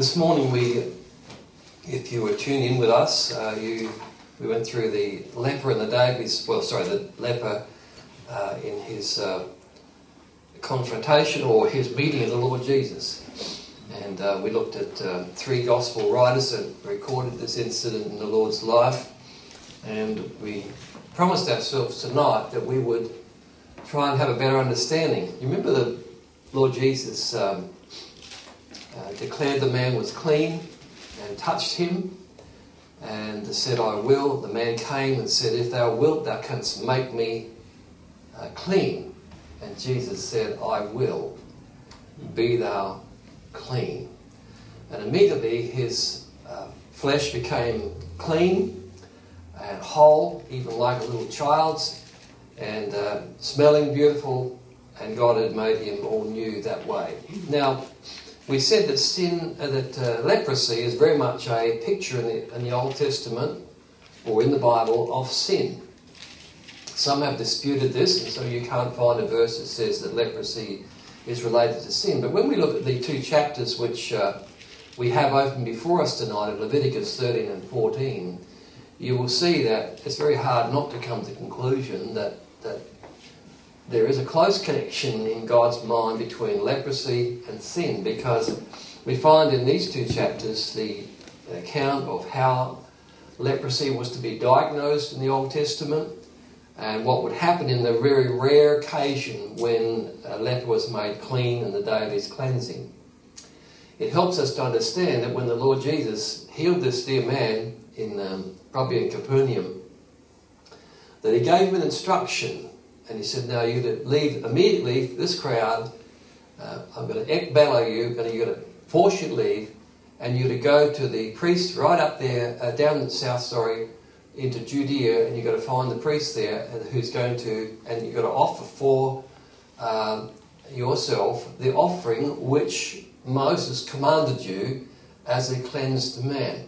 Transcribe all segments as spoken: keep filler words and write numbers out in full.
This morning we, if you were tuned in with us, uh, you we went through the leper in the day, well sorry, the leper uh, in his uh, confrontation or his meeting of the Lord Jesus. And uh, we looked at uh, three gospel writers that recorded this incident in the Lord's life. And we promised ourselves tonight that we would try and have a better understanding. You remember the Lord Jesus um, uh, declared the man was clean and touched him and said, I will. The man came and said, if thou wilt, thou canst make me uh, clean. And Jesus said, I will. Be thou clean. And immediately his uh, flesh became clean and whole, even like a little child's, and uh, smelling beautiful, and God had made him all new that way. Now, we said that sin, uh, that uh, leprosy is very much a picture in the, in the Old Testament, or in the Bible, of sin. Some have disputed this, and so you can't find a verse that says that leprosy is related to sin. But when we look at the two chapters which uh, we have open before us tonight, of Leviticus thirteen and fourteen, you will see that it's very hard not to come to the conclusion that, that there is a close connection in God's mind between leprosy and sin, because we find in these two chapters the account of how leprosy was to be diagnosed in the Old Testament, and what would happen in the very rare occasion when a leper was made clean in the day of his cleansing. It helps us to understand that when the Lord Jesus healed this dear man, in um, probably in Capernaum, that he gave him an instruction, and he said, now you're to leave immediately this crowd, uh, I'm going to ekballo you, you're going to force you to leave, and you're to go to the priest right up there, uh, down south, sorry, into Judea, and you've got to find the priest there who's going to, and you've got to offer for um, yourself the offering which Moses commanded you as a cleansed man.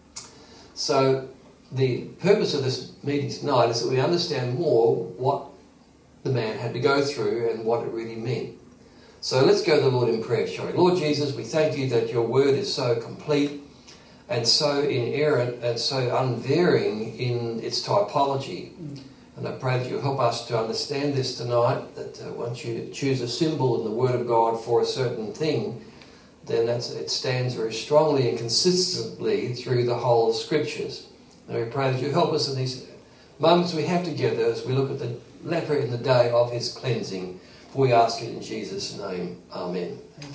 So the purpose of this meeting tonight is that we understand more what the man had to go through and what it really meant. So let's go to the Lord in prayer, shall we? Lord Jesus, we thank you that your word is so complete and so inerrant and so unvarying in its typology. And I pray that you'll help us to understand this tonight, that uh, once you choose a symbol in the Word of God for a certain thing, then that's, it stands very strongly and consistently through the whole of Scriptures. And we pray that you help us in these moments we have together as we look at the leper in the day of his cleansing. For we ask it in Jesus' name. Amen. Amen.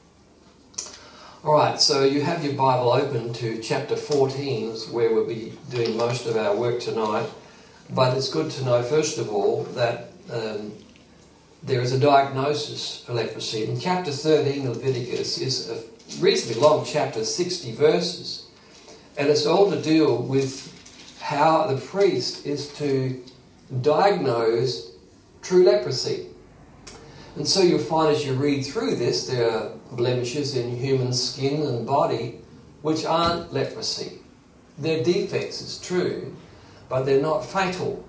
All right, so you have your Bible open to chapter fourteen, where we'll be doing most of our work tonight. But it's good to know, first of all, that um, there is a diagnosis for leprosy. In chapter thirteen of Leviticus is a reasonably long chapter, sixty verses. And it's all to deal with how the priest is to diagnose true leprosy. And so you'll find as you read through this, there are blemishes in human skin and body which aren't leprosy. They're defects, it's true, but they're not fatal.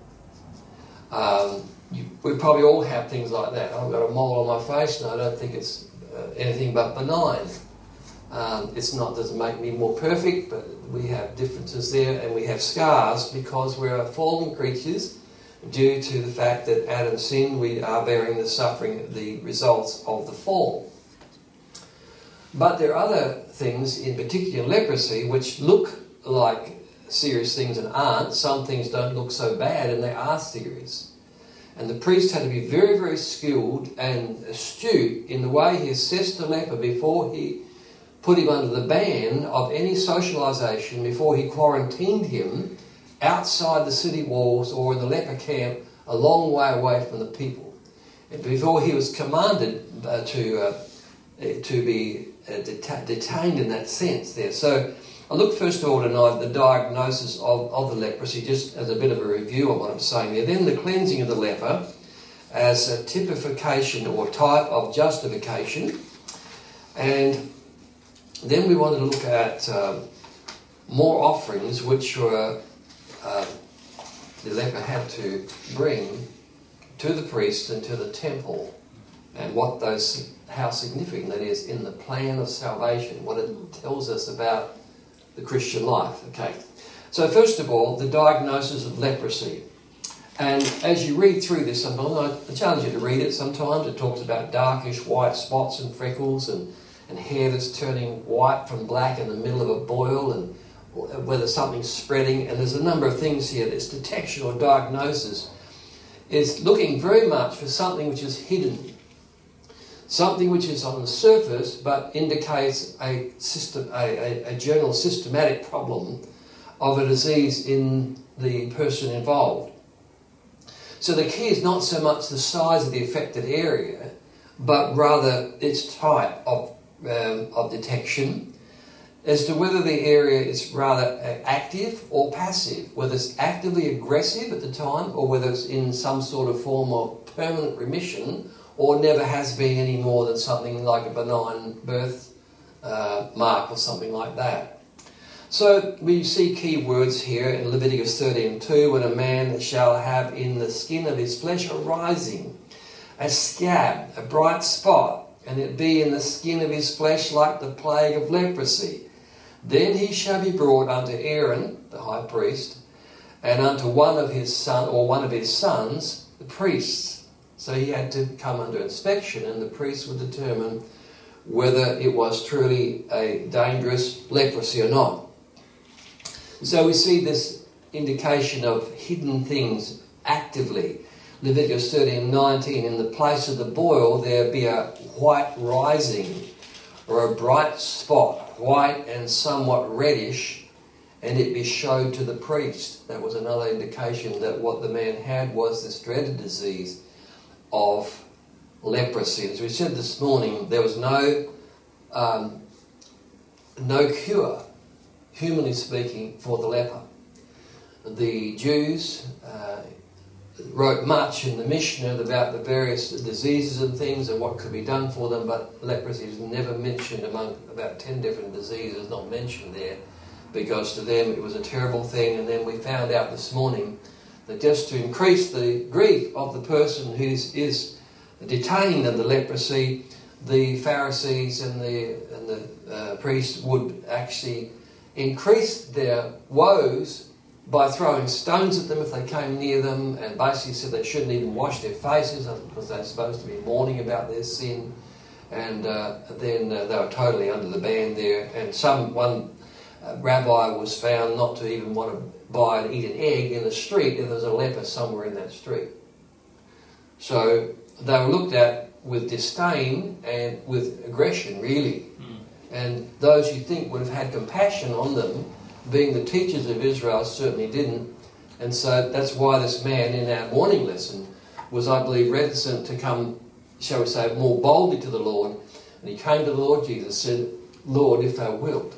Um, you, we probably all have things like that. I've got a mole on my face and I don't think it's uh, anything but benign. Um, it's not, doesn't make me more perfect, but we have differences there, and we have scars because we're fallen creatures. Due to the fact that Adam sinned, we are bearing the suffering, the results of the fall. But there are other things, in particular leprosy, which look like serious things and aren't. Some things don't look so bad and they are serious. And the priest had to be very, very skilled and astute in the way he assessed the leper before he put him under the ban of any socialisation, before he quarantined him outside the city walls or in the leper camp a long way away from the people. And before he was commanded uh, to uh, to be uh, deta- detained in that sense there. So I look first of all tonight at the diagnosis of, of the leprosy, just as a bit of a review of what I'm saying there. Then the cleansing of the leper as a typification or type of justification. And then we want to look at um, more offerings which were Uh, the leper had to bring to the priest and to the temple and what those, how significant that is in the plan of salvation, what it tells us about the Christian life. Okay, so first of all, the diagnosis of leprosy. And as you read through this, sometimes I challenge you to read it sometimes. It talks about darkish white spots and freckles and, and hair that's turning white from black in the middle of a boil, and whether something's spreading. And there's a number of things here. This detection or diagnosis is looking very much for something which is hidden. Something which is on the surface but indicates a, system, a, a, a general systematic problem of a disease in the person involved. So the key is not so much the size of the affected area, but rather its type of, um, of detection, as to whether the area is rather active or passive, whether it's actively aggressive at the time or whether it's in some sort of form of permanent remission or never has been any more than something like a benign birth uh, mark or something like that. So we see key words here in Leviticus thirteen two, when a man shall have in the skin of his flesh a rising, a scab, a bright spot, and it be in the skin of his flesh like the plague of leprosy. Then he shall be brought unto Aaron, the high priest, and unto one of his son or one of his sons, the priests. So he had to come under inspection, and the priest would determine whether it was truly a dangerous leprosy or not. So we see this indication of hidden things actively. Leviticus thirteen nineteen, in the place of the boil there be a white rising or a bright spot, white and somewhat reddish, and it be showed to the priest. That was another indication that what the man had was this dreaded disease of leprosy. As we said this morning, there was no um, no cure, humanly speaking, for the leper. The Jews uh, wrote much in the Mishnah about the various diseases and things and what could be done for them, but leprosy is never mentioned among about ten different diseases, not mentioned there, because to them it was a terrible thing. And then we found out this morning that just to increase the grief of the person who is, is detained in the leprosy, the Pharisees and the, and the uh, priests would actually increase their woes by throwing stones at them if they came near them, and basically said they shouldn't even wash their faces because they're supposed to be mourning about their sin. And uh, then uh, they were totally under the ban there. And some one uh, rabbi was found not to even want to buy and eat an egg in the street, and there's a leper somewhere in that street. So they were looked at with disdain and with aggression, really. Mm. And those you think would have had compassion on them, being the teachers of Israel, certainly didn't. And so that's why this man in our morning lesson was, I believe, reticent to come, shall we say, more boldly to the Lord. And he came to the Lord Jesus and said, Lord, if thou wilt,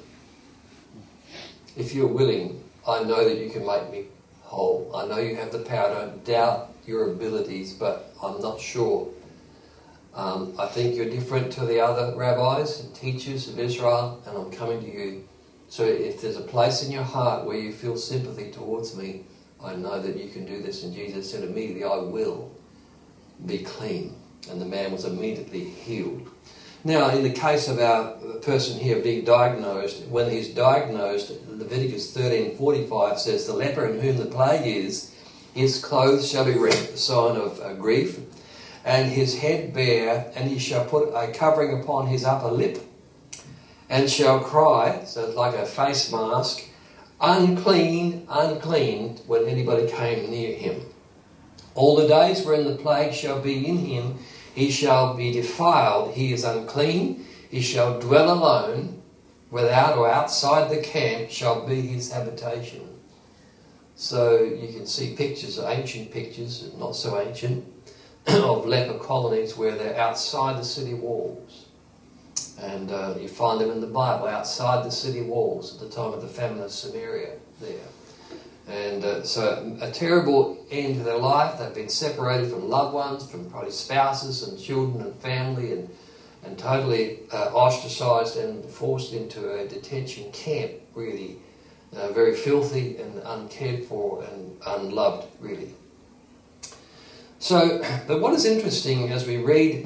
if you're willing, I know that you can make me whole. I know you have the power. I don't doubt your abilities, but I'm not sure. Um, I think you're different to the other rabbis and teachers of Israel, and I'm coming to you. So if there's a place in your heart where you feel sympathy towards me, I know that you can do this. And Jesus said immediately, I will be clean. And the man was immediately healed. Now, in the case of our person here being diagnosed, when he's diagnosed, Leviticus thirteen forty-five says, the leper in whom the plague is, his clothes shall be rent, a sign of uh, grief, and his head bare, and he shall put a covering upon his upper lip, and shall cry, so it's like a face mask, unclean, unclean, when anybody came near him. All the days wherein the plague shall be in him, he shall be defiled, he is unclean, he shall dwell alone, without or outside the camp shall be his habitation. So you can see pictures, ancient pictures, not so ancient, of leper colonies where they're outside the city walls. And uh, you find them in the Bible, outside the city walls at the time of the famine of Samaria there. And uh, so a terrible end to their life. They've been separated from loved ones, from probably spouses and children and family, and, and totally uh, ostracised and forced into a detention camp, really. Uh, very filthy and uncared for and unloved, really. So, but what is interesting as we read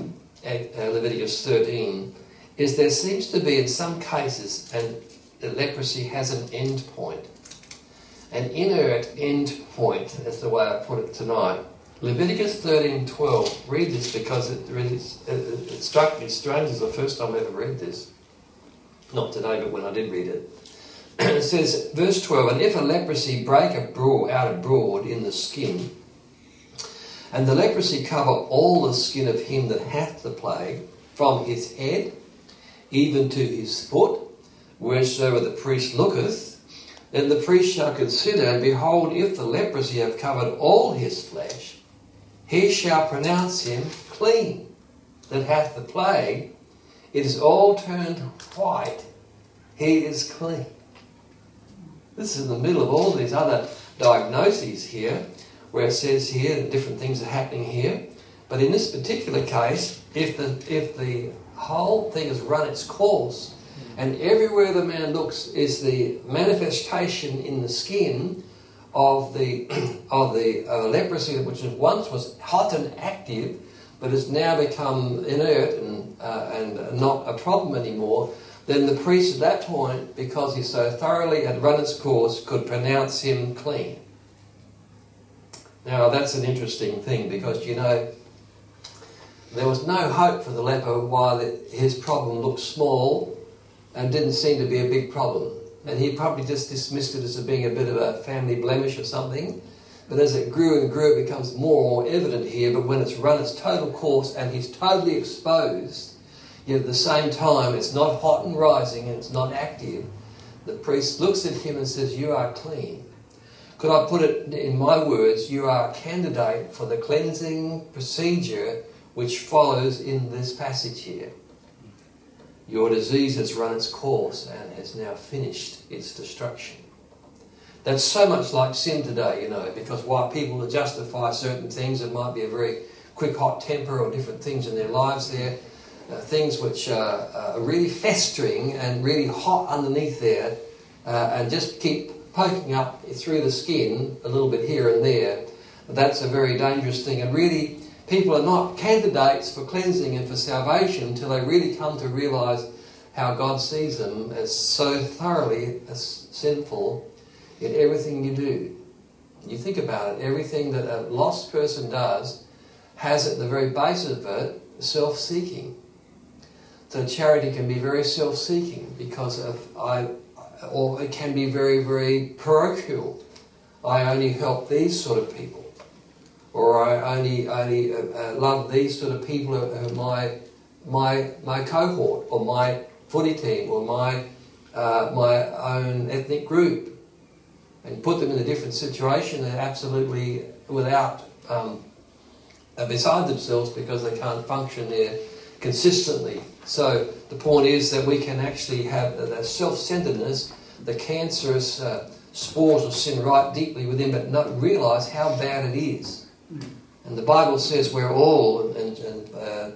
at uh, Leviticus thirteen is there seems to be in some cases, and leprosy has an end point. An inert end point, that's the way I put it tonight. Leviticus thirteen twelve. Read this because it really it, it struck me strange. It's the first time I ever read this. Not today, but when I did read it. It says, verse twelve, and if a leprosy break abroad, out abroad in the skin, and the leprosy cover all the skin of him that hath the plague, from his head even to his foot, wheresoever the priest looketh, then the priest shall consider, and behold, if the leprosy have covered all his flesh, he shall pronounce him clean that hath the plague. It is all turned white. He is clean. This is in the middle of all these other diagnoses here, where it says here that different things are happening here. But in this particular case, if the if the whole thing has run its course, and everywhere the man looks is the manifestation in the skin of the of the uh, leprosy, which once was hot and active, but has now become inert and uh, and not a problem anymore, then the priest at that point, because he so thoroughly had run its course, could pronounce him clean. Now that's an interesting thing, because you know there was no hope for the leper while it, his problem looked small and didn't seem to be a big problem. And he probably just dismissed it as being a bit of a family blemish or something. But as it grew and grew, it becomes more and more evident here. But when it's run its total course and he's totally exposed, yet at the same time it's not hot and rising and it's not active, the priest looks at him and says, you are clean. Could I put it in my words, you are a candidate for the cleansing procedure which follows in this passage here. Your disease has run its course and has now finished its destruction. That's so much like sin today, you know, because while people justify certain things, it might be a very quick hot temper or different things in their lives there, uh, things which are uh, really festering and really hot underneath there, uh, and just keep poking up through the skin a little bit here and there. That's a very dangerous thing, and really people are not candidates for cleansing and for salvation until they really come to realise how God sees them as so thoroughly as sinful in everything you do. You think about it, everything that a lost person does has at the very base of it self-seeking. So charity can be very self-seeking because of I, or it can be very, very parochial. I only help these sort of people. Or I only only uh, uh, love these sort of people who are my my my cohort, or my footy team, or my uh, my own ethnic group, and put them in a different situation. They're absolutely without um, uh, beside themselves because they can't function there consistently. So the point is that we can actually have the self-centeredness, the cancerous uh, spores of sin right deeply within, but not realise how bad it is. And the Bible says we're all, and, and uh,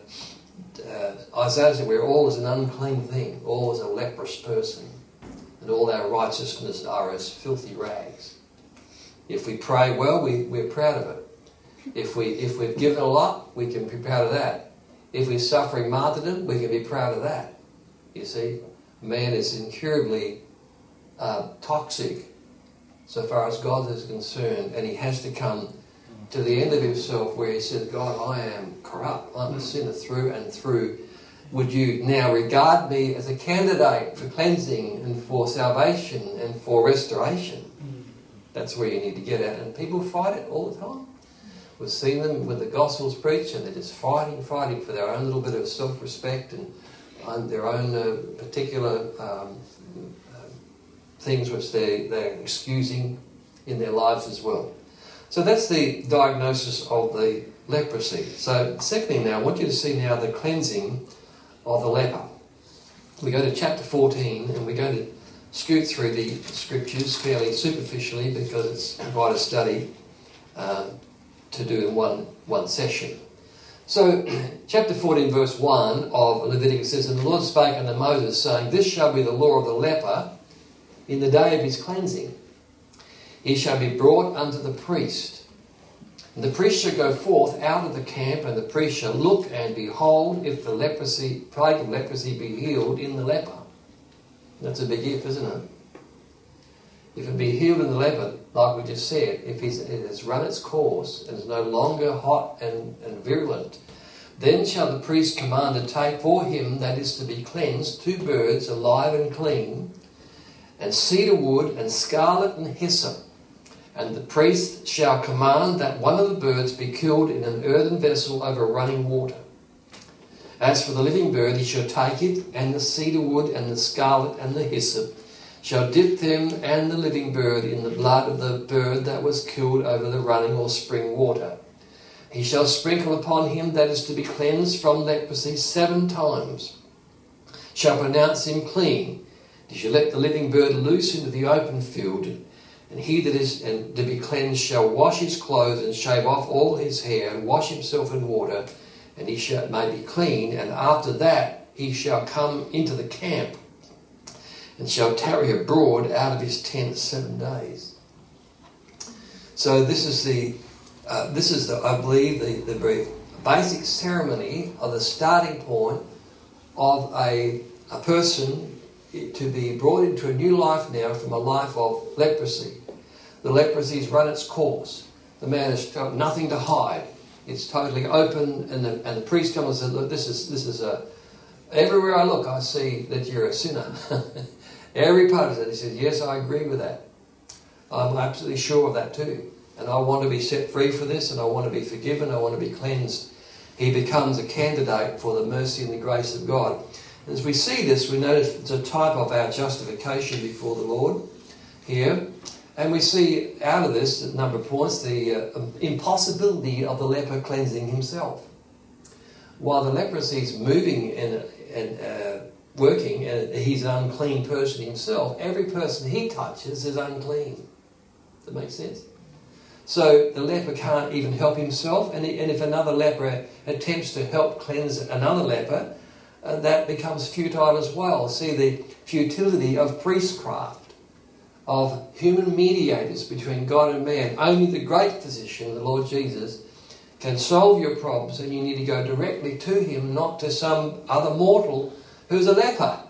uh, Isaiah said we're all as an unclean thing, all as a leprous person, and all our righteousness are as filthy rags. If we pray well, we, we're proud of it. If, we, if we've given a lot, we can be proud of that. If we're suffering martyrdom, we can be proud of that. You see, man is incurably uh, toxic so far as God is concerned, and he has to come to the end of himself where he says, God, I am corrupt. I'm a sinner through and through. Would you now regard me as a candidate for cleansing and for salvation and for restoration? That's where you need to get at. And people fight it all the time. We've seen them when the gospel's preached and they're just fighting, fighting for their own little bit of self-respect and, and their own uh, particular um, uh, things which they, they're excusing in their lives as well. So that's the diagnosis of the leprosy. So secondly now, I want you to see now the cleansing of the leper. We go to chapter fourteen and we're going to scoot through the scriptures fairly superficially because it's quite a study um, to do in one, one session. So chapter fourteen verse one of Leviticus says, and the Lord spake unto Moses, saying, this shall be the law of the leper in the day of his cleansing. He shall be brought unto the priest. And the priest shall go forth out of the camp, and the priest shall look, and behold, if the leprosy, plague of leprosy be healed in the leper. That's a big if, isn't it? If it be healed in the leper, like we just said, if it has run its course and is no longer hot and, and virulent, then shall the priest command to take for him that is to be cleansed two birds alive and clean, and cedar wood and scarlet and hyssop. And the priest shall command that one of the birds be killed in an earthen vessel over running water. As for the living bird, he shall take it, and the cedar wood and the scarlet and the hyssop, shall dip them and the living bird in the blood of the bird that was killed over the running or spring water. He shall sprinkle upon him that is to be cleansed from leprosy seven times, shall pronounce him clean. He shall let the living bird loose into the open field, and he that is and to be cleansed shall wash his clothes and shave off all his hair and wash himself in water, and he shall may be clean. And after that he shall come into the camp, and shall tarry abroad out of his tent seven days. So this is the, uh, this is the, I believe, the, the very basic ceremony of the starting point of a, a person to be brought into a new life now from a life of leprosy. The leprosy has run its course. The man has got nothing to hide. It's totally open, and the, and the priest comes and says, look, this is, this is a, everywhere I look I see that you're a sinner. Every part of it, he says, yes, I agree with that. I'm absolutely sure of that too. And I want to be set free for this, and I want to be forgiven, I want to be cleansed. He becomes a candidate for the mercy and the grace of God. And as we see this, we notice it's a type of our justification before the Lord here. And we see out of this, a number of points, the uh, impossibility of the leper cleansing himself. While the leprosy is moving and, and uh, working, and he's an unclean person himself, every person he touches is unclean. Does that make sense? So the leper can't even help himself, and, he, and if another leper attempts to help cleanse another leper, uh, that becomes futile as well. See the futility of priestcraft, of human mediators between God and man. Only the great physician, the Lord Jesus, can solve your problems, and you need to go directly to him, not to some other mortal who's a leper.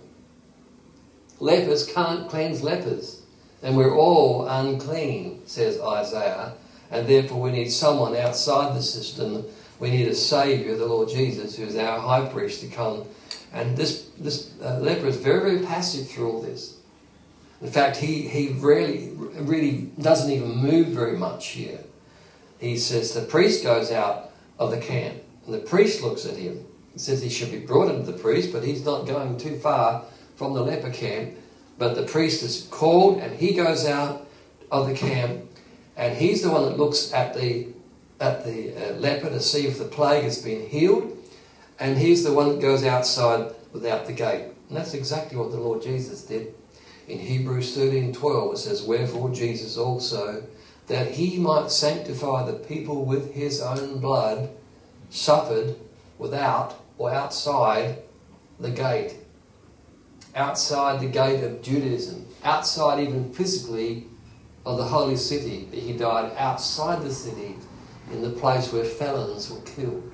Lepers can't cleanse lepers, and we're all unclean, says Isaiah, and therefore we need someone outside the system. We need a Saviour, the Lord Jesus, who is our high priest, to come. And this this uh, leper is very, very passive through all this. In fact, he, he rarely, really doesn't even move very much here. He says the priest goes out of the camp, and the priest looks at him. He says he should be brought into the priest, but he's not going too far from the leper camp. But the priest is called, and he goes out of the camp, and he's the one that looks at the at the uh, leper to see if the plague has been healed, and he's the one that goes outside without the gate. And that's exactly what the Lord Jesus did. In Hebrews thirteen twelve it says, wherefore Jesus also, that he might sanctify the people with his own blood, suffered without or outside the gate. Outside the gate of Judaism. Outside even physically of the holy city. He died outside the city in the place where felons were killed.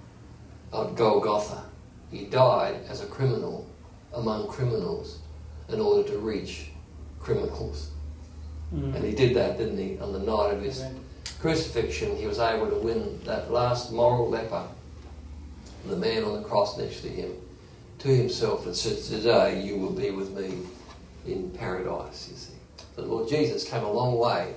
At Golgotha. He died as a criminal among criminals in order to reach criminals. Mm. And he did that, didn't he? On the night of his Amen. Crucifixion, he was able to win that last moral leper, the man on the cross next to him, to himself, and said, today you will be with me in paradise, you see. The Lord Jesus came a long way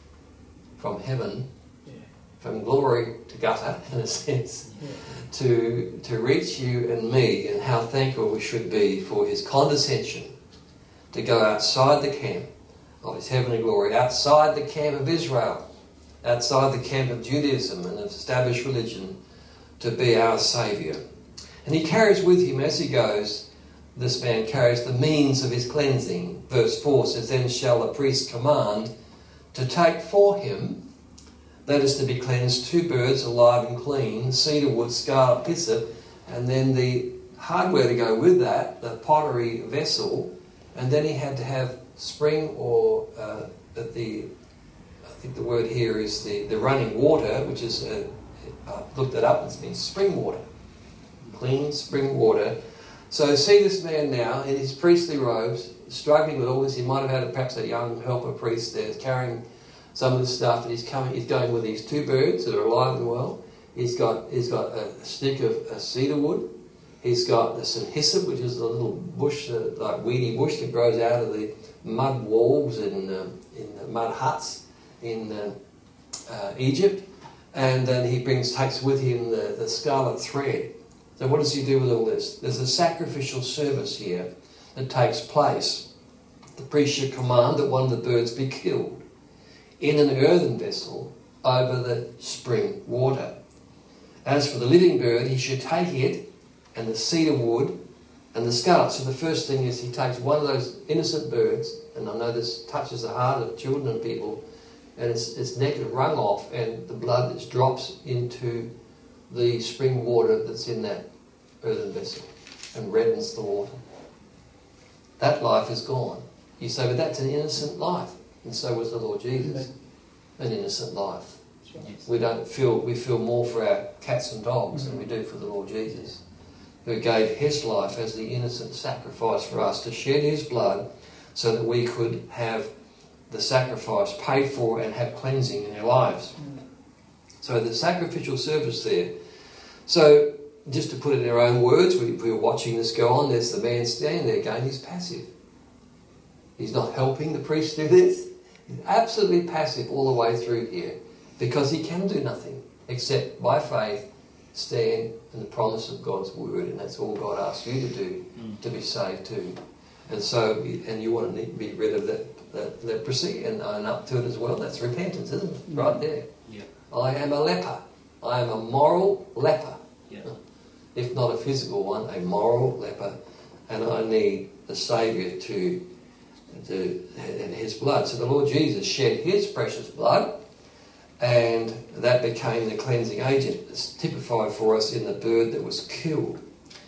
from heaven, yeah. from glory to gutter, in a sense, yeah. to, to reach you and me, and how thankful we should be for his condescension to go outside the camp of his heavenly glory, outside the camp of Israel, outside the camp of Judaism and of established religion, to be our Saviour. And he carries with him as he goes, this man carries the means of his cleansing. Verse four says, then shall the priest command to take for him, that is to be cleansed, two birds alive and clean, cedar wood, scarlet, hyssop, and then the hardware to go with that, the pottery vessel, and then he had to have spring or uh, the think the word here is the, the running water, which is, uh, I looked it up, it means spring water. Clean spring water. So see this man now in his priestly robes, struggling with all this. He might have had perhaps a young helper priest there carrying some of the stuff, and he's coming. He's going with these two birds that are alive and well. He's got he's got a stick of a cedar wood. He's got some hyssop, which is a little bush, uh, like weedy bush that grows out of the mud walls in um, in the mud huts in uh, uh, Egypt. And then he brings takes with him the, the scarlet thread. So what does he do with all this? There's a sacrificial service here that takes place. The priest should command that one of the birds be killed in an earthen vessel over the spring water. As for the living bird, he should take it and the cedar wood and the scarlet. So the first thing is he takes one of those innocent birds, and I know this touches the heart of children and people, and its, its neck is wrung off and the blood just drops into the spring water that's in that earthen vessel and reddens the water. That life is gone. You say, but that's an innocent life. And so was the Lord Jesus. An innocent life. Yes. We don't feel, we feel more for our cats and dogs mm-hmm. than we do for the Lord Jesus, who gave his life as the innocent sacrifice for us, to shed his blood so that we could have the sacrifice paid for and have cleansing in our lives. Mm. So the sacrificial service there. So just to put it in our own words, we, we were watching this go on. There's the man standing there going, he's passive. He's not helping the priest do this. He's absolutely passive all the way through here, because he can do nothing except by faith stand in the promise of God's word, and that's all God asks you to do mm. to be saved too. And so, and you want to be rid of that, that leprosy and own up to it as well. That's repentance, isn't it? Mm. Right there. Yeah. I am a leper. I am a moral leper. Yeah. If not a physical one, a moral leper, and I need the Saviour to, to and his blood. So the Lord Jesus shed his precious blood, and that became the cleansing agent. It's typified for us in the bird that was killed.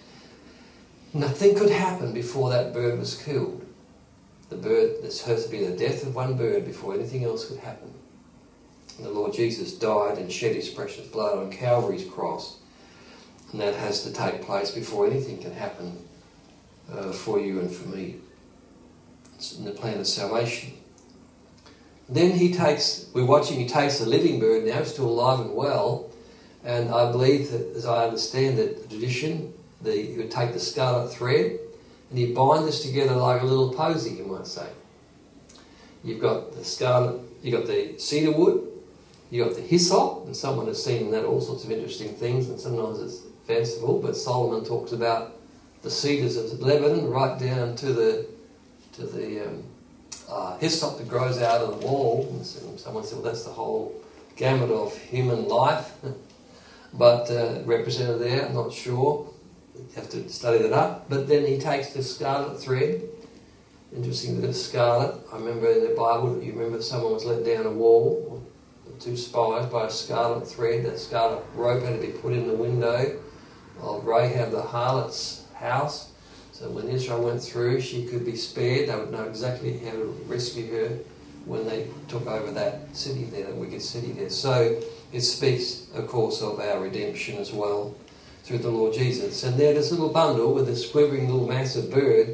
Nothing could happen before that bird was killed. The bird, this has to be the death of one bird before anything else could happen. And the Lord Jesus died and shed his precious blood on Calvary's cross. And that has to take place before anything can happen uh, for you and for me. It's in the plan of salvation. Then he takes, we're watching, he takes the living bird now, still alive and well, and I believe that, as I understand it, the tradition, the, he would take the scarlet thread and he'd bind this together like a little posy, you might say. You've got the scarlet, you've got the cedar wood, you've got the hyssop, and someone has seen in that all sorts of interesting things, and sometimes it's fanciful, but Solomon talks about the cedars of Lebanon right down to the to the um, uh, hyssop that grows out of the wall. And someone said, well, that's the whole gamut of human life, but uh, represented there, I'm not sure. You have to study that up. But then he takes the scarlet thread. Interesting that it's scarlet. I remember in the Bible, you remember someone was let down a wall, two spies, by a scarlet thread. That scarlet rope had to be put in the window of Rahab the harlot's house. So when Israel went through, she could be spared. They would know exactly how to rescue her when they took over that city there, that wicked city there. So it speaks, of course, of our redemption as well through the Lord Jesus. And there, this little bundle with this quivering little massive bird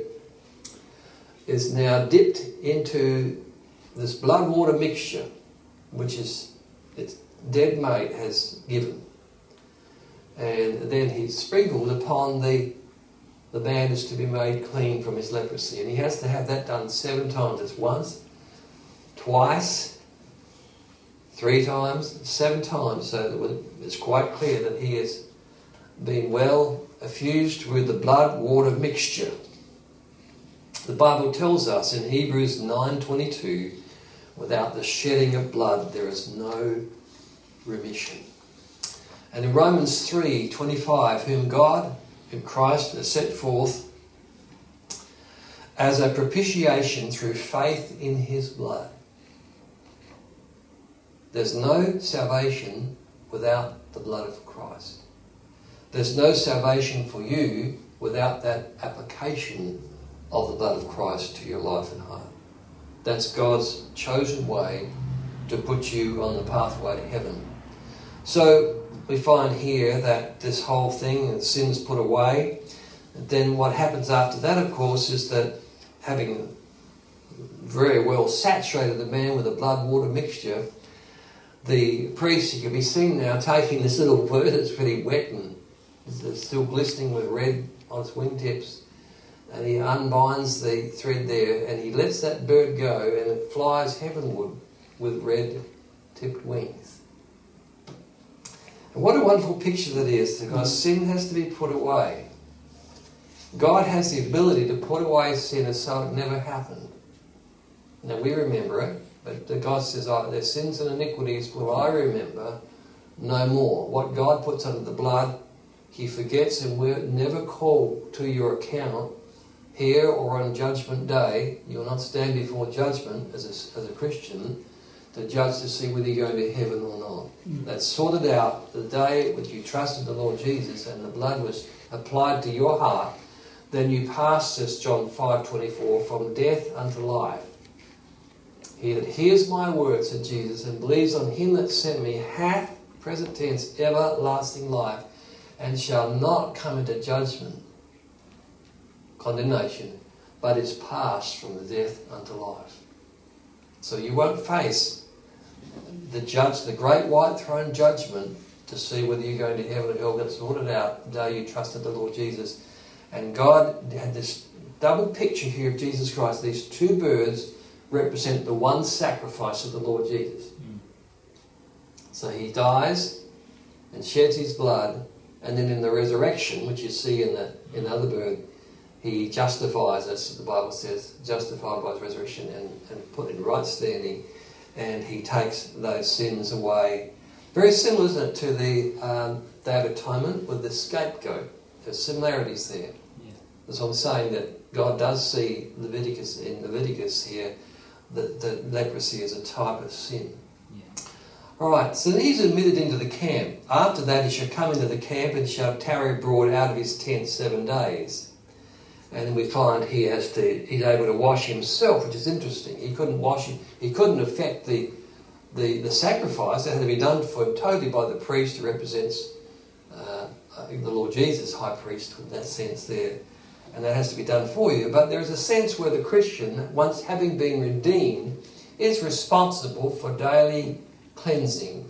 is now dipped into this blood water mixture, which is its dead mate has given. And then he's sprinkled upon the the man is to be made clean from his leprosy. And he has to have that done seven times. It's once, twice, three times, seven times. So that it's quite clear that he has been well effused with the blood water mixture. The Bible tells us in Hebrews nine twenty-two, without the shedding of blood there is no remission. And in Romans three twenty-five, whom God in Christ has set forth as a propitiation through faith in his blood. There's no salvation without the blood of Christ. There's no salvation for you without that application of the blood of Christ to your life and heart. That's God's chosen way to put you on the pathway to heaven. So we find here that this whole thing, sin's put away. Then what happens after that, of course, is that having very well saturated the man with a blood-water mixture, the priest, you can be seen now taking this little bird that's pretty wet and it's still glistening with red on its wingtips, and he unbinds the thread there and he lets that bird go and it flies heavenward with red-tipped wings. And what a wonderful picture that is, because sin has to be put away. God has the ability to put away sin as so it never happened. Now we remember it, but God says, oh, their sins and iniquities will I remember no more. What God puts under the blood, He forgets, and we're never called to your account here or on Judgment Day. You will not stand before judgment as a, as a Christian to judge to see whether you're going to heaven or not. Mm. That's sorted out the day which you trusted the Lord Jesus and the blood was applied to your heart. Then you pass, says John five twenty-four, from death unto life. He that hears my word, said Jesus, and believes on him that sent me hath, present tense, everlasting life, and shall not come into judgment, condemnation, but is passed from the death unto life. So you won't face the judge, the great white throne judgment, to see whether you're going to heaven or hell. That's sorted out the day you trusted the Lord Jesus. And God had this double picture here of Jesus Christ. These two birds represent the one sacrifice of the Lord Jesus. Mm. So he dies and sheds his blood, and then in the resurrection, which you see in the in the other bird, he justifies us, the Bible says, justified by his resurrection and, and put in right standing, and he takes those sins away. Very similar, isn't it, to the um, Day of Atonement with the scapegoat. There's similarities there. Yeah. That's what I'm saying, that God does see Leviticus in Leviticus here, that the leprosy is a type of sin. Yeah. All right, so then he's admitted into the camp. After that he shall come into the camp and shall tarry abroad out of his tent seven days. And then we find he has to, he's able to wash himself, which is interesting. He couldn't wash him, he couldn't affect the, the, the sacrifice. That had to be done for him totally by the priest who represents uh, the Lord Jesus, high priest in that sense there. And that has to be done for you. But there is a sense where the Christian, once having been redeemed, is responsible for daily cleansing.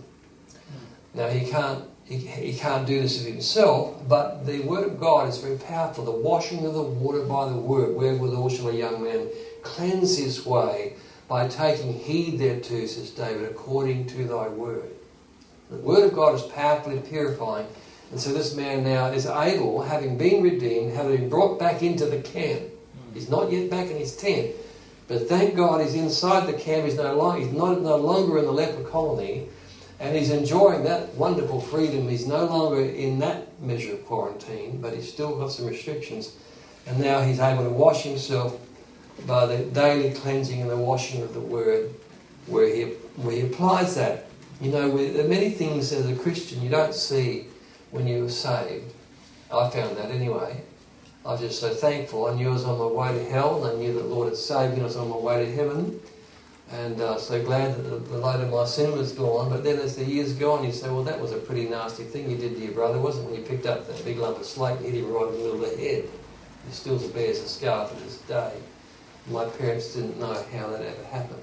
Now he can't he, he can't do this of himself, but the Word of God is very powerful. The washing of the water by the Word, wherewithal shall a young man cleanse his way by taking heed thereto, says David, according to thy word. The Word of God is powerfully purifying. And so this man now is able, having been redeemed, having been brought back into the camp. He's not yet back in his tent, but thank God he's inside the camp. He's no longer, he's not, no longer in the leper colony, and he's enjoying that wonderful freedom. He's no longer in that measure of quarantine, but he's still got some restrictions. And now he's able to wash himself by the daily cleansing and the washing of the Word, where he, where he applies that. You know, there are many things as a Christian you don't see when you were saved. I found that anyway. I was just so thankful. I knew I was on my way to hell, and I knew that the Lord had saved me. I was on my way to heaven, and uh, so glad that the, the load of my sin was gone. But then as the years go on, you say, well, that was a pretty nasty thing you did to your brother, wasn't it, when you picked up that big lump of slate and hit him right in the middle of the head? He still bears a scar to this day. My parents didn't know how that ever happened.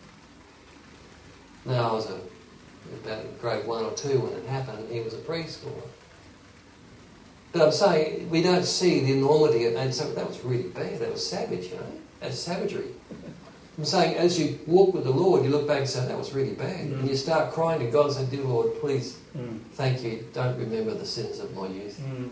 Now I was a, about grade one or two when it happened, and he was a preschooler. But I'm saying, we don't see the enormity, and so that was really bad, that was savage, you know, that's savagery. I'm saying, as you walk with the Lord, you look back and say, that was really bad. Mm. And you start crying to God and say, dear Lord, please, mm. thank you, don't remember the sins of my youth. Mm.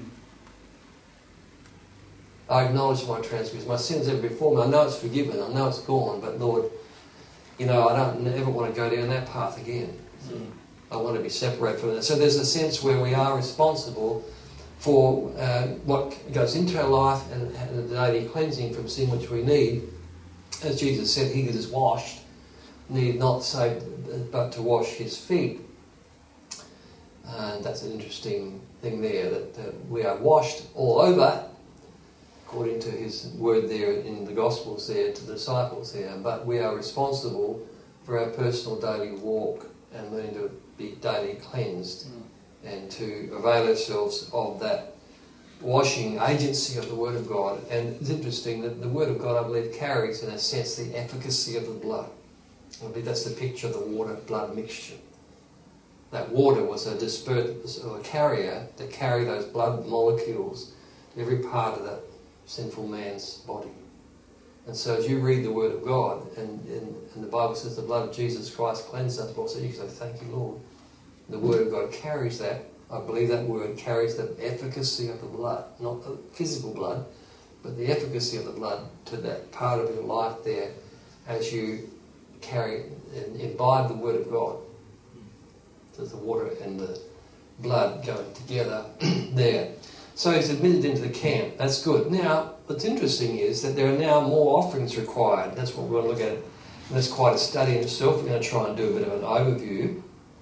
I acknowledge my transgressions, my sins ever before me. I know it's forgiven, I know it's gone, but Lord, you know, I don't ever want to go down that path again. Mm. I want to be separated from that. So there's a sense where we are responsible for uh, what goes into our life and, and the daily cleansing from sin which we need. As Jesus said, he that is washed need not say but to wash his feet. And that's an interesting thing there, that uh, we are washed all over, according to his word there in the Gospels there to the disciples there, but we are responsible for our personal daily walk and learning to be daily cleansed mm. and to avail ourselves of that washing agency of the Word of God. And it's interesting that the Word of God, I believe, carries in a sense the efficacy of the blood. I believe that's the picture of the water-blood mixture. That water was a dispersed, or a carrier that carried those blood molecules to every part of that sinful man's body. And so as you read the Word of God, and, and, and the Bible says the blood of Jesus Christ cleanses us, well, so you can say, thank you, Lord. The Word of God carries that. I believe that word carries the efficacy of the blood, not the physical blood, but the efficacy of the blood to that part of your life there as you carry and imbibe the Word of God. So the water and the blood going together there. So he's admitted into the camp. That's good. Now, what's interesting is that there are now more offerings required. That's what we're going to look at. And that's quite a study in itself. We're going to try and do a bit of an overview.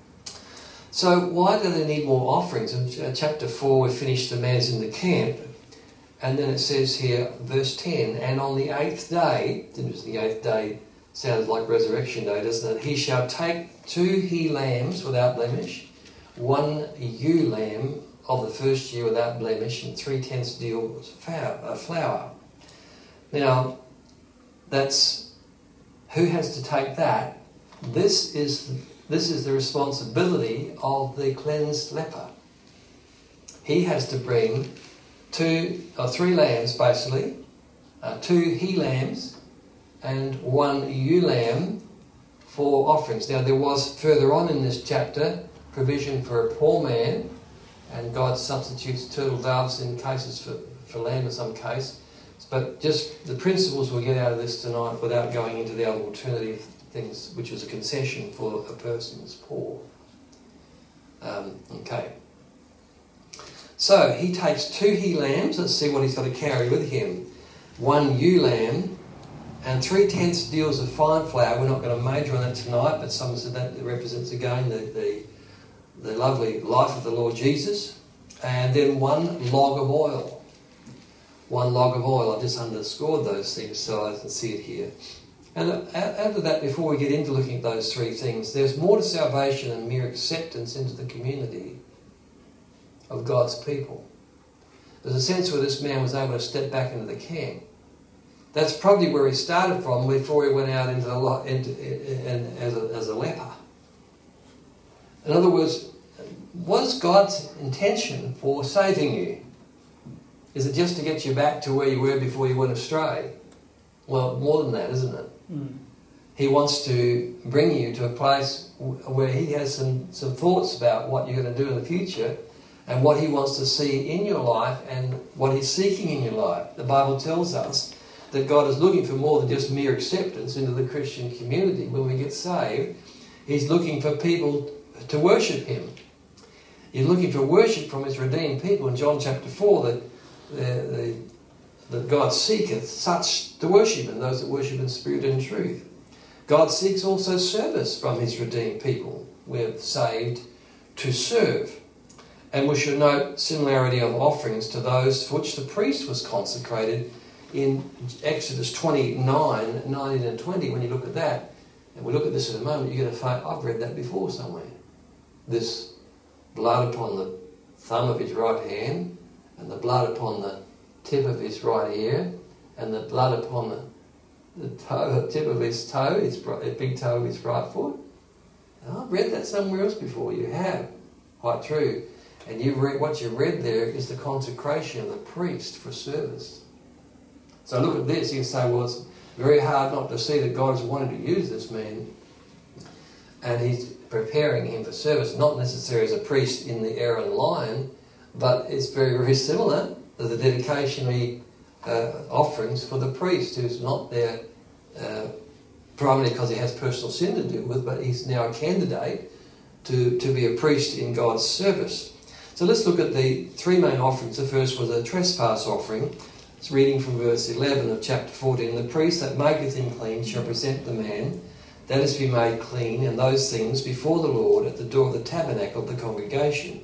So why do they need more offerings? In chapter four, we finished the man's in the camp. And then it says here, verse ten, and on the eighth day, it's interesting, the eighth day sounds like resurrection day, doesn't it? He shall take two he-lambs without blemish, one ewe lamb of the first year without blemish, and three-tenths deal of flour. Now, that's, who has to take that? This is... This is the responsibility of the cleansed leper. He has to bring two or three lambs, basically, uh, two he-lambs and one ewe lamb for offerings. Now, there was further on in this chapter provision for a poor man, and God substitutes turtle doves in cases for, for lamb in some case. But just the principles we'll get out of this tonight without going into the other alternative things, which was a concession for a person who's poor. Um, okay. So he takes two he-lambs. Let's see what he's got to carry with him. One ewe lamb and three-tenths deals of fine flour. We're not going to major on that tonight, but someone said that represents again the, the, the lovely life of the Lord Jesus. And then one log of oil. One log of oil. I've just underscored those things so I can see it here. And out of that, before we get into looking at those three things, there's more to salvation than mere acceptance into the community of God's people. There's a sense where this man was able to step back into the camp. That's probably where he started from before he went out into the into, in, as, a, as a leper. In other words, was God's intention for saving you? Is it just to get you back to where you were before you went astray? Well, more than that, isn't it? Mm. He wants to bring you to a place where he has some, some thoughts about what you're going to do in the future and what he wants to see in your life and what he's seeking in your life. The Bible tells us that God is looking for more than just mere acceptance into the Christian community. When we get saved, he's looking for people to worship him. He's looking for worship from his redeemed people. In John chapter four, that the, the that God seeketh such to worship him, those that worship in spirit and in truth. God seeks also service from his redeemed people. We're saved to serve. And we should note similarity of offerings to those for which the priest was consecrated in Exodus twenty-nine, nineteen and twenty. When you look at that, and we look at this in a moment, you're going to find, I've read that before somewhere. This blood upon the thumb of his right hand, and the blood upon the tip of his right ear, and the blood upon the, the toe, tip of his toe, his big toe of his right foot. And I've read that somewhere else before. You have. Quite true. And you've read, what you've read there is the consecration of the priest for service. So look at this. You can say, well, it's very hard not to see that God has wanted to use this man, and he's preparing him for service, not necessarily as a priest in the Aaron line, but it's very, very similar to the dedicationary uh, offerings for the priest, who's not there uh, primarily because he has personal sin to deal with, but he's now a candidate to, to be a priest in God's service. So let's look at the three main offerings. The first was a trespass offering. It's reading from verse eleven of chapter fourteen. The priest that maketh him clean shall present the man that is to be made clean, and those things before the Lord at the door of the tabernacle of the congregation.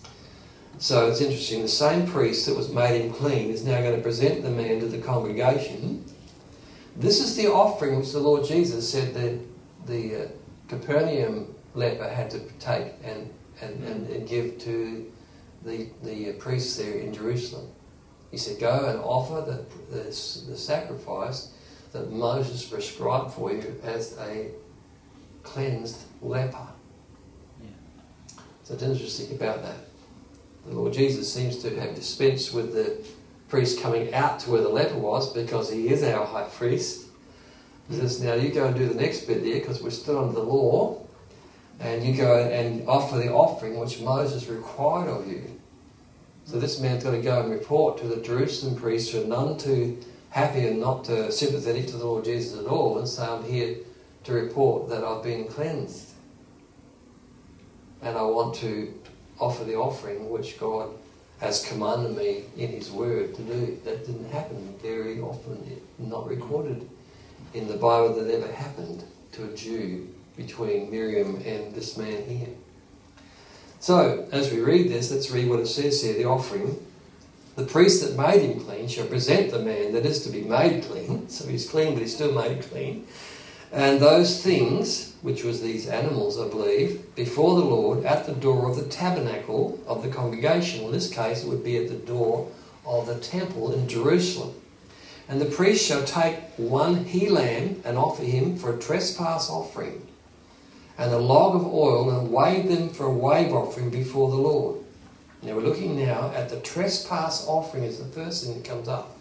So it's interesting, the same priest that was made him clean is now going to present the man to the congregation. This is the offering which the Lord Jesus said that the uh, Capernaum leper had to take and, and, and, and give to the, the priests there in Jerusalem. He said, go and offer the, the, the sacrifice that Moses prescribed for you as a cleansed leper. Yeah. So it's interesting about that. The Lord Jesus seems to have dispensed with the priest coming out to where the leper was because he is our high priest. He says, now you go and do the next bit there because we're still under the law, and you go and offer the offering which Moses required of you. So this man's got to go and report to the Jerusalem priests who are none too happy and not uh, sympathetic to the Lord Jesus at all, and say, I'm here to report that I've been cleansed. And I want to offer the offering which God has commanded me in His Word to do. That didn't happen very often, not recorded in the Bible that ever happened to a Jew between Miriam and this man here. So, as we read this, let's read what it says here, the offering. The priest that made him clean shall present the man that is to be made clean. So he's clean, but he's still made clean. And those things, which was these animals, I believe, before the Lord at the door of the tabernacle of the congregation. In this case, it would be at the door of the temple in Jerusalem. And the priest shall take one he-lamb and offer him for a trespass offering, and a log of oil, and wave them for a wave offering before the Lord. Now we're looking now at the trespass offering as the first thing that comes up.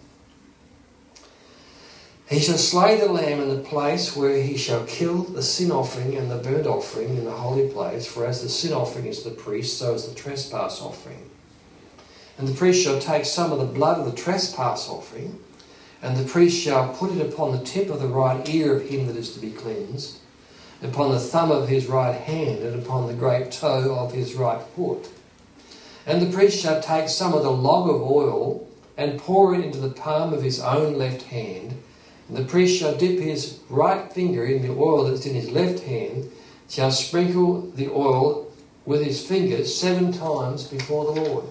He shall slay the lamb in the place where he shall kill the sin offering and the burnt offering in the holy place, for as the sin offering is the priest, so is the trespass offering. And the priest shall take some of the blood of the trespass offering, and the priest shall put it upon the tip of the right ear of him that is to be cleansed, upon the thumb of his right hand, and upon the great toe of his right foot. And the priest shall take some of the log of oil, and pour it into the palm of his own left hand. And the priest shall dip his right finger in the oil that is in his left hand, shall sprinkle the oil with his fingers seven times before the Lord.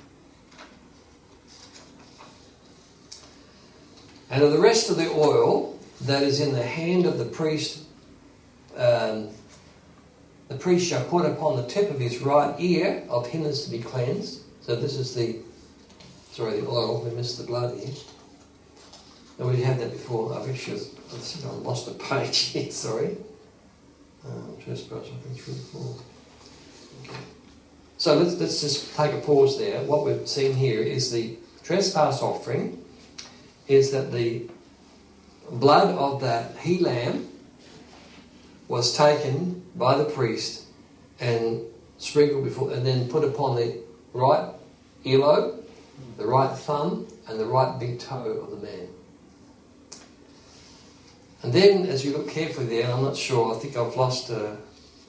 And of the rest of the oil that is in the hand of the priest, um, the priest shall put upon the tip of his right ear of him that is to be cleansed. So this is the, sorry, the oil, we missed the blood here. No, we had that before. I've actually I lost a page here, sorry. Um, trespass, I think three, four. Okay. So let's, let's just take a pause there. What we've seen here is the trespass offering is that the blood of that he-lamb was taken by the priest and sprinkled before, and then put upon the right earlobe, the right thumb, and the right big toe of the man. And then, as you look carefully there, I'm not sure, I think I've lost uh, uh,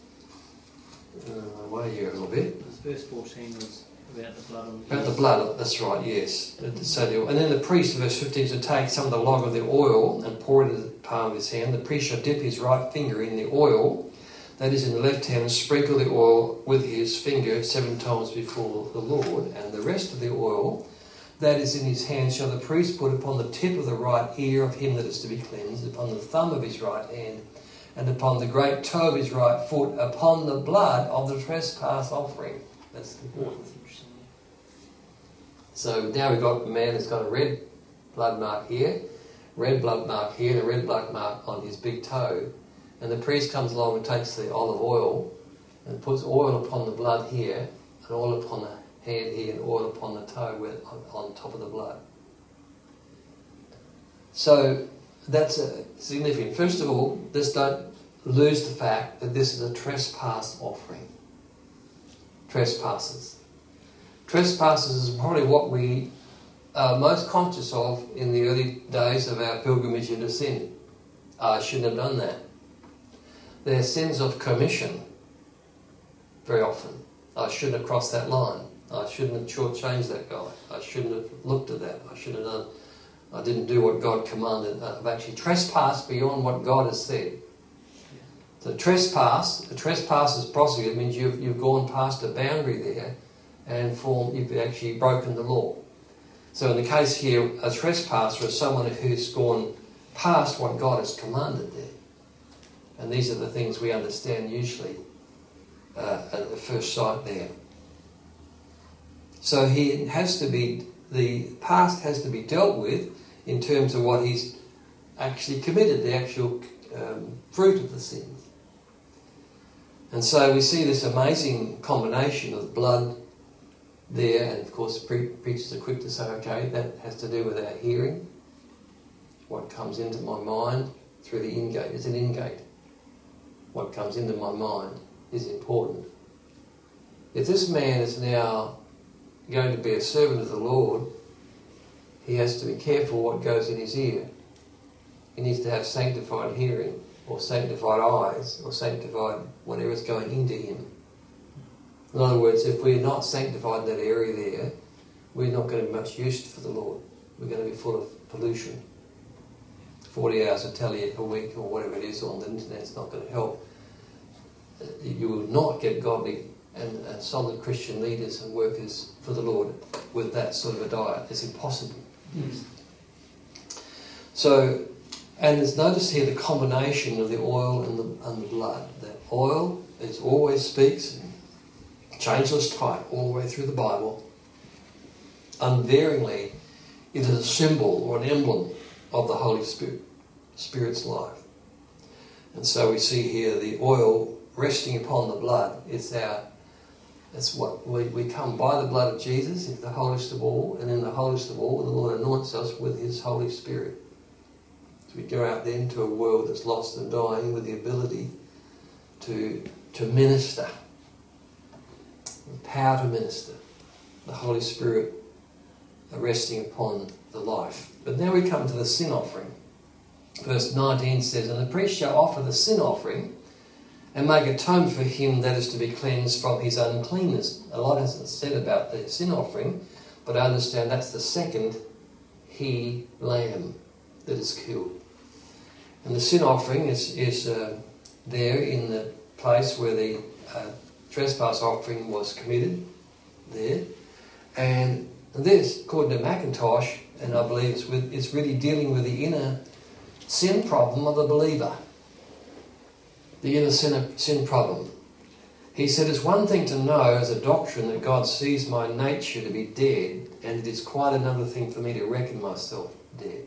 my way here a little bit. Verse fourteen was about the blood on the About the blood, that's right, yes. So the, and then the priest, verse fifteen, shall take some of the log of the oil and pour it into the palm of his hand. The priest shall dip his right finger in the oil that is in the left hand and sprinkle the oil with his finger seven times before the Lord. And the rest of the oil that is in his hand shall the priest put upon the tip of the right ear of him that is to be cleansed, upon the thumb of his right hand, and upon the great toe of his right foot, upon the blood of the trespass offering. That's important. So now we've got a man that's got a red blood mark here, red blood mark here, and a red blood mark on his big toe. And the priest comes along and takes the olive oil and puts oil upon the blood here, and oil upon the hand here, and oil upon the toe with, on, on top of the blood. So that's uh, significant. First of all, just don't lose the fact that this is a trespass offering. Trespasses. Trespasses is probably what we are most conscious of in the early days of our pilgrimage into sin. I shouldn't have done that. They're sins of commission very often. I shouldn't have crossed that line. I shouldn't have shortchanged that guy. I shouldn't have looked at that. I shouldn't have done. I didn't do what God commanded. I've actually trespassed beyond what God has said. So trespass, a trespass is prosecuted, means you've you've gone past a boundary there, and form you've actually broken the law. So in the case here, a trespasser is someone who's gone past what God has commanded there. And these are the things we understand usually uh, at the first sight there. So he has to be, the past has to be dealt with in terms of what he's actually committed, the actual um, fruit of the sins. And so we see this amazing combination of blood there, and of course pre- preachers are quick to say, okay, that has to do with our hearing, what comes into my mind through the in-gate. It's an in-gate. What comes into my mind is important. If this man is now going to be a servant of the Lord, he has to be careful what goes in his ear. He needs to have sanctified hearing, or sanctified eyes, or sanctified whatever is going into him. In other words, if we're not sanctified in that area there, we're not going to be much use for the Lord. We're going to be full of pollution. forty hours of telly a week or whatever it is on the internet's not going to help. You will not get godly and, and solid Christian leaders and workers for the Lord with that sort of a diet. It's impossible. Yes. So, and there's notice here the combination of the oil and the, and the blood. The oil is always speaks, changeless type, all the way through the Bible. Unvaryingly, it is a symbol or an emblem of the Holy Spirit, Spirit's life. And so we see here the oil resting upon the blood. It's our, it's what we, we come by the blood of Jesus, it's the holiest of all, and in the holiest of all, the Lord anoints us with His Holy Spirit. So we go out then to a world that's lost and dying with the ability to to minister, the power to minister, the Holy Spirit resting upon the life. But now we come to the sin offering. Verse nineteen says, "And the priest shall offer the sin offering and make atonement for him that is to be cleansed from his uncleanness." A lot hasn't said about the sin offering, but I understand that's the second he lamb that is killed. And the sin offering is, is uh, there in the place where the uh, trespass offering was committed, there. And this, according to Macintosh, and I believe it's, with, it's really dealing with the inner sin problem of the believer. The inner sin, sin problem. He said, "It's one thing to know as a doctrine that God sees my nature to be dead, and it is quite another thing for me to reckon myself dead.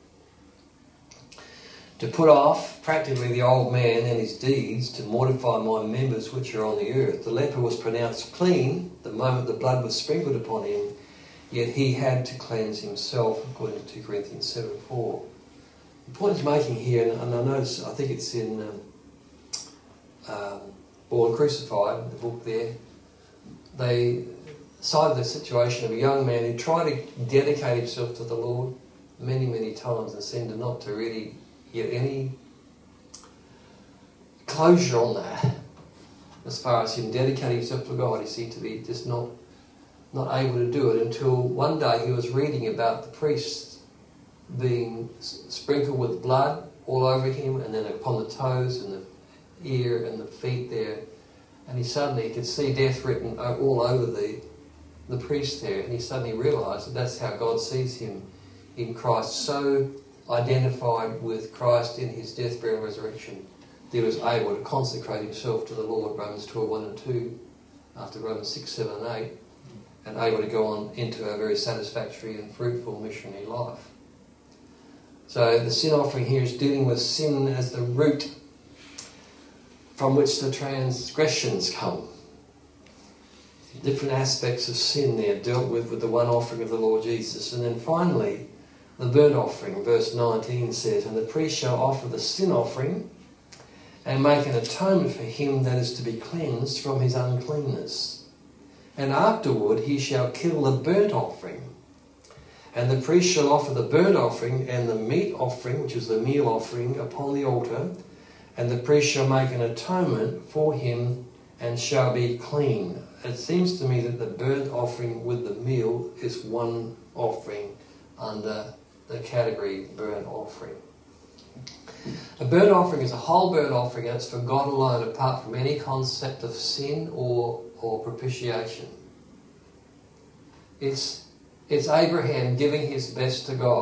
To put off practically the old man and his deeds, to mortify my members which are on the earth. The leper was pronounced clean the moment the blood was sprinkled upon him, yet he had to cleanse himself," according to two Corinthians seven four. The point he's making here, and I notice, I think it's in um, um, Born Crucified, the book there, they cited the situation of a young man who tried to dedicate himself to the Lord many, many times and seemed not to really get any closure on that. As far as him dedicating himself to God, he seemed to be just not not able to do it until one day he was reading about the priests being sprinkled with blood all over him and then upon the toes and the ear and the feet there, and he suddenly could see death written all over the the priest there, and he suddenly realised that that's how God sees him in Christ, so identified with Christ in his death, burial and resurrection, that he was able to consecrate himself to the Lord, Romans twelve one and two, after Romans six, seven and eight, and able to go on into a very satisfactory and fruitful missionary life. So the sin offering here is dealing with sin as the root from which the transgressions come. Different aspects of sin there dealt with with the one offering of the Lord Jesus. And then finally, the burnt offering, verse nineteen says, "And the priest shall offer the sin offering and make an atonement for him that is to be cleansed from his uncleanness. And afterward he shall kill the burnt offering. And the priest shall offer the burnt offering and the meat offering," which is the meal offering, "upon the altar. And the priest shall make an atonement for him and shall be clean." It seems to me that the burnt offering with the meal is one offering under the category burnt offering. A burnt offering is a whole burnt offering, and it's for God alone, apart from any concept of sin or, or propitiation. It's, it's Abraham giving his best to God.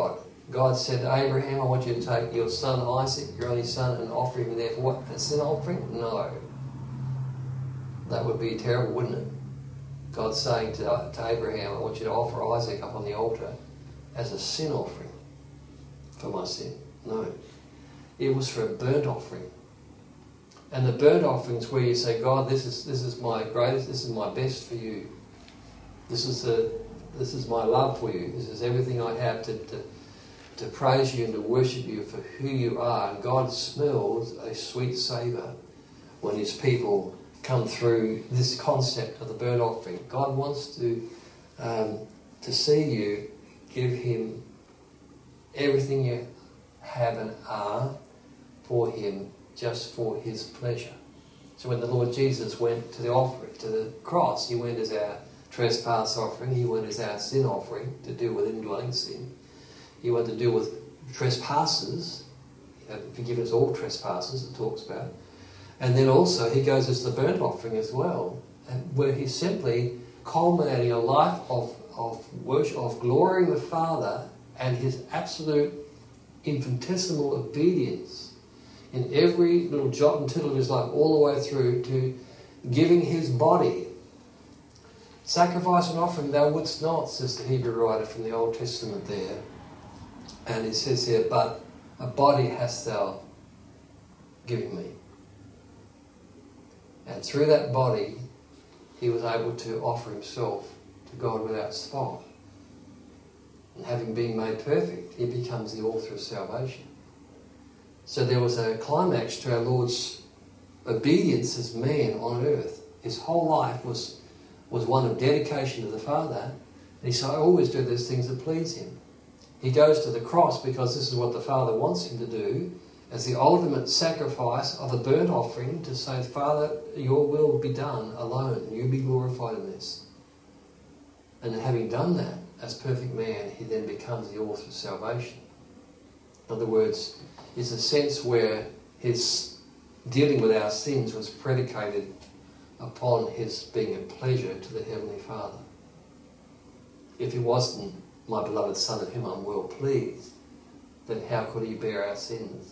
God said to Abraham, I want you to take your son Isaac, your only son, and offer him there for what? A sin offering? No. That would be terrible, wouldn't it? God's saying to, to Abraham, I want you to offer Isaac up on the altar as a sin offering for my sin. No. It was for a burnt offering. And the burnt offering is where you say, God, this is this is my greatest, this is my best for you. This is the this is my love for you. This is everything I have to, to, to praise you and to worship you for who you are. And God smells a sweet savour when his people come through this concept of the burnt offering. God wants to um, to see you give him everything you have and are for him, just for his pleasure. So when the Lord Jesus went to the offering, to the cross, he went as our trespass offering, he went as our sin offering to deal with indwelling sin. He went to deal with trespasses, forgive us all trespasses, it talks about. And then also he goes as the burnt offering as well, where he's simply culminating a life of, of worship, of glorying the Father and his absolute infinitesimal obedience in every little jot and tittle of his life, all the way through to giving his body. Sacrifice and offering thou wouldst not, says the Hebrew writer from the Old Testament there. And it says here, but a body hast thou given me. And through that body, he was able to offer himself to God without spot. And having been made perfect, he becomes the author of salvation. So there was a climax to our Lord's obedience as man on earth. His whole life was, was one of dedication to the Father. And he said, I always do those things that please him. He goes to the cross because this is what the Father wants him to do, as the ultimate sacrifice of a burnt offering to say, Father, your will be done alone. You be glorified in this. And then having done that, as perfect man, he then becomes the author of salvation. In other words, it's a sense where his dealing with our sins was predicated upon his being a pleasure to the Heavenly Father. If he wasn't my beloved Son in whom I'm well pleased, then how could he bear our sins?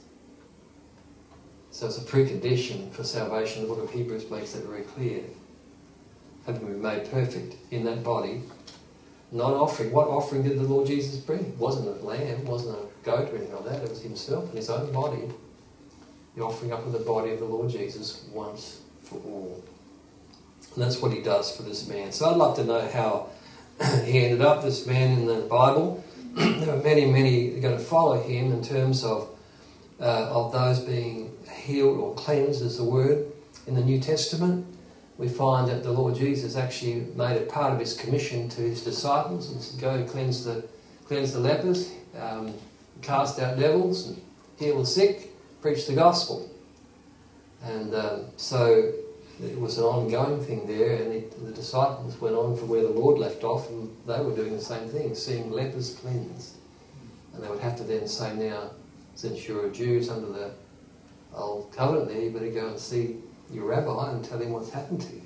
So it's a precondition for salvation. The book of Hebrews makes that very clear. Having been made perfect in that body, not offering. What offering did the Lord Jesus bring? It wasn't a lamb, it wasn't a goat or anything like that. It was himself in his own body. The offering up of the body of the Lord Jesus once for all. And that's what he does for this man. So I'd love to know how he ended up, this man in the Bible. There are many, many going to follow him in terms of uh, of those being healed or cleansed, is the word in the New Testament. We find that the Lord Jesus actually made it part of his commission to his disciples, and said, go cleanse the cleanse the lepers, um, cast out devils, and heal the sick, preach the gospel. And um, so it was an ongoing thing there, and it, the disciples went on from where the Lord left off, and they were doing the same thing, seeing lepers cleansed. And they would have to then say, now, since you're a Jews under the old covenant there, you better go and see your rabbi and tell him what's happened to you.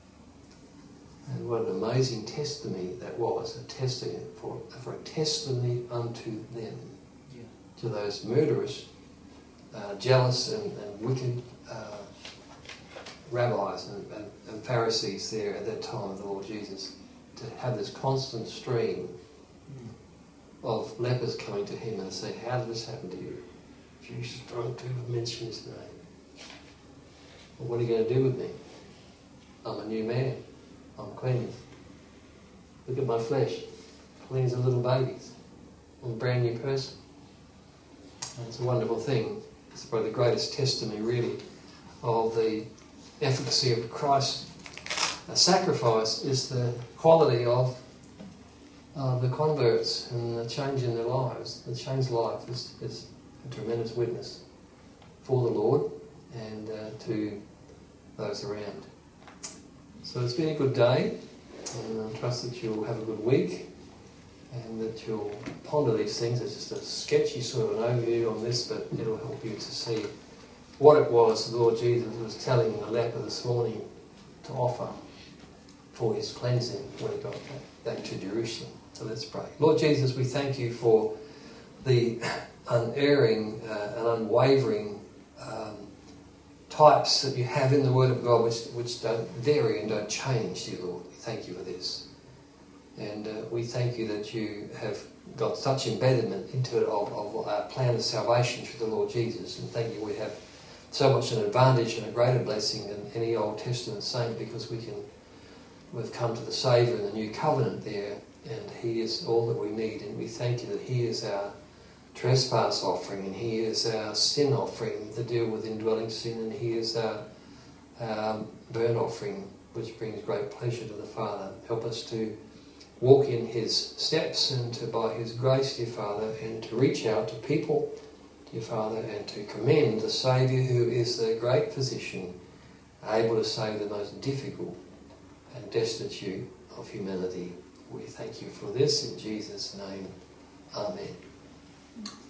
And what an amazing testimony that was, a testimony for, for a testimony unto them, yeah. To those murderous, uh, jealous and, and wicked uh, rabbis and, and, and Pharisees there at that time of the Lord Jesus, to have this constant stream mm. of lepers coming to him and say, how did this happen to you? Jesus drunk to mention his name. Well, what are you going to do with me? I'm a new man. I'm cleansed. Look at my flesh. Cleans the little babies. I'm a brand new person. And it's a wonderful thing. It's probably the greatest testimony, really, of the efficacy of Christ's sacrifice is the quality of uh, the converts and the change in their lives. The changed life is, is a tremendous witness for the Lord and uh, to those around. So it's been a good day, and I trust that you'll have a good week and that you'll ponder these things. It's just a sketchy sort of an overview on this, but it'll help you to see what it was the Lord Jesus was telling the leper this morning to offer for his cleansing when he got back to Jerusalem. So let's pray. Lord Jesus, we thank you for the unerring uh, and unwavering um, types that you have in the Word of God, which, which don't vary and don't change, dear Lord. We thank you for this. And uh, we thank you that you have got such embedment into it of, of our plan of salvation through the Lord Jesus. And thank you we have so much an advantage and a greater blessing than any Old Testament saint, because we can, we've come to the Saviour in the new covenant there, and He is all that we need. And we thank you that He is our trespass offering, and He is our sin offering to deal with indwelling sin, and He is our, our burnt offering, which brings great pleasure to the Father. Help us to walk in His steps, and to, by His grace, dear Father, and to reach out to people, dear Father, and to commend the Saviour who is the great physician, able to save the most difficult and destitute of humanity. We thank you for this in Jesus' name. Amen.